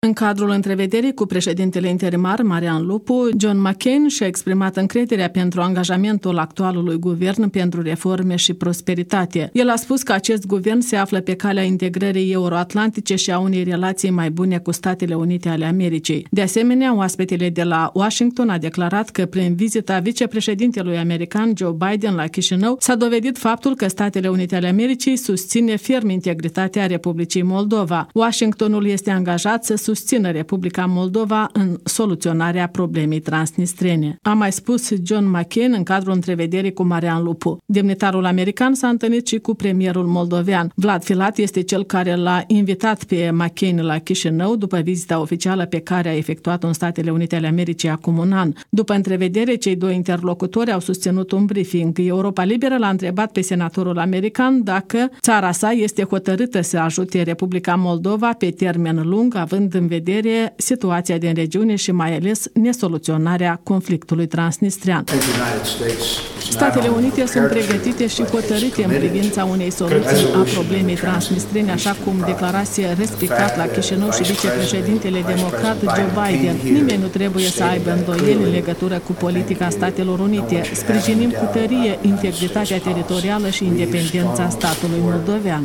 În cadrul întrevederii cu președintele interimar Marian Lupu, John McCain și-a exprimat încrederea pentru angajamentul actualului guvern pentru reforme și prosperitate. El a spus că acest guvern se află pe calea integrării euroatlantice și a unei relații mai bune cu Statele Unite ale Americii. De asemenea, oaspetele de la Washington a declarat că prin vizita vicepreședintelui american Joe Biden la Chișinău s-a dovedit faptul că Statele Unite ale Americii susține ferm integritatea Republicii Moldova. Washingtonul este angajat să susțină Republica Moldova în soluționarea problemei transnistrene. A mai spus John McCain în cadrul întrevederii cu Marian Lupu. Demnitarul american s-a întâlnit și cu premierul moldovean. Vlad Filat este cel care l-a invitat pe McCain la Chișinău după vizita oficială pe care a efectuat-o în Statele Unite ale Americii acum un an. După întrevedere, cei doi interlocutori au susținut un briefing. Europa Liberă l-a întrebat pe senatorul american dacă țara sa este hotărâtă să ajute Republica Moldova pe termen lung, având în vedere situația din regiune și mai ales nesoluționarea conflictului transnistrean. Statele Unite sunt pregătite și hotărâte în privința unei soluții a problemei transnistrene, așa cum declarase respectat la Chișinău și vicepreședintele democrat Joe Biden. Nimeni nu trebuie să aibă îndoieli în legătură cu politica Statelor Unite. Sprijinim cu tărie integritatea teritorială și independența statului moldovean.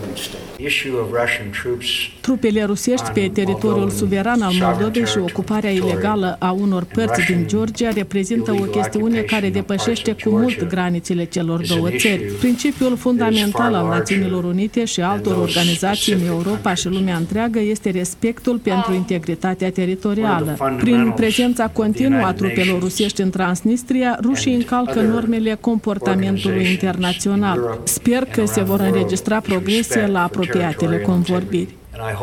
Trupele rusești pe teritoriul suveran al Moldovei și ocuparea ilegală a unor părți din Georgia reprezintă o chestiune care depășește cu mult granițele celor două țări. Principiul fundamental al Națiunilor Unite și altor organizații în Europa și lumea întreagă este respectul pentru integritatea teritorială. Prin prezența continuă a trupelor rusești în Transnistria, rușii încalcă normele comportamentului internațional. Sper că se vor înregistra progrese la apropiatele convorbiri.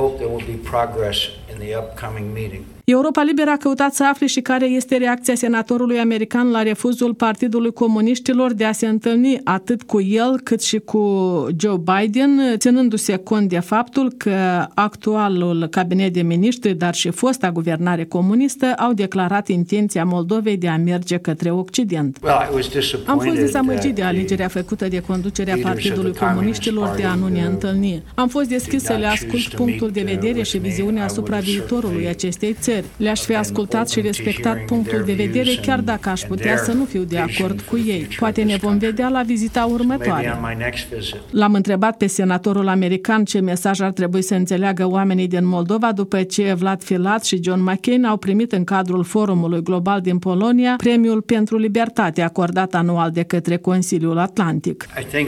Europa Liberă a căutat să afle și care este reacția senatorului american la refuzul Partidului Comuniștilor de a se întâlni atât cu el cât și cu Joe Biden, ținându-se cont de faptul că actualul cabinet de miniștri, dar și fosta guvernare comunistă, au declarat intenția Moldovei de a merge către Occident. Am fost dezamăgit de alegerea făcută de conducerea Partidului Comuniștilor de a nu ne întâlni. Am fost deschis să le ascult punctul de vedere și viziunea asupra viitorului acestei țări. Le-aș fi ascultat și respectat punctul de vedere, chiar dacă aș putea să nu fiu de acord cu ei. Poate ne vom vedea la vizita următoare. L-am întrebat pe senatorul american ce mesaj ar trebui să înțeleagă oamenii din Moldova după ce Vlad Filat și John McCain au primit în cadrul Forumului Global din Polonia premiul pentru libertate acordat anual de către Consiliul Atlantic.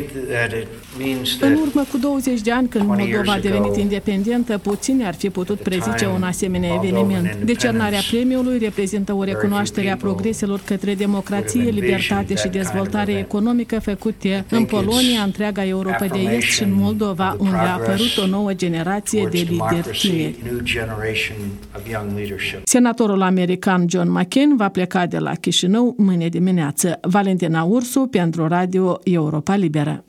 În urmă cu 20 de ani, când Moldova a devenit independentă, puțini ar fi putut prezice un asemenea eveniment. Decernarea premiului reprezintă o recunoaștere a progreselor către democrație, libertate și dezvoltare economică făcute în Polonia, întreaga Europa de Est și în Moldova, unde a apărut o nouă generație de lideri tineri. Senatorul american John McCain va pleca de la Chișinău mâine dimineață. Valentina Ursu pentru Radio Europa Liberă.